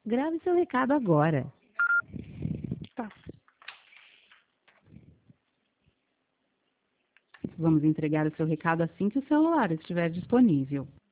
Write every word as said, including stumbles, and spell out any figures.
Grave seu recado agora. Tá. Vamos entregar o seu recado assim que o celular estiver disponível.